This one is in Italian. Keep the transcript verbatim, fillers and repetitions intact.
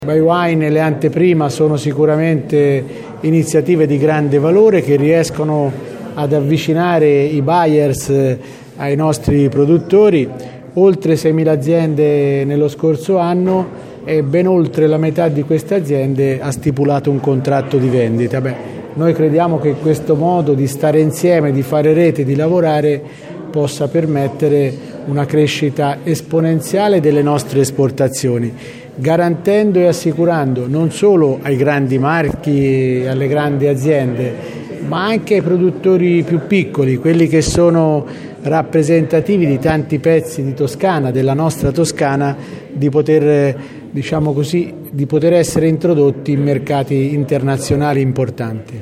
Bywine e le anteprima sono sicuramente iniziative di grande valore che riescono ad avvicinare i buyers ai nostri produttori. Oltre seimila aziende nello scorso anno e ben oltre la metà di queste aziende ha stipulato un contratto di vendita. Beh, noi crediamo che questo modo di stare insieme, di fare rete, di lavorare possa permettere una crescita esponenziale delle nostre esportazioni, garantendo e assicurando non solo ai grandi marchi e alle grandi aziende, ma anche ai produttori più piccoli, quelli che sono rappresentativi di tanti pezzi di Toscana, della nostra Toscana, di poter, diciamo così, di poter essere introdotti in mercati internazionali importanti.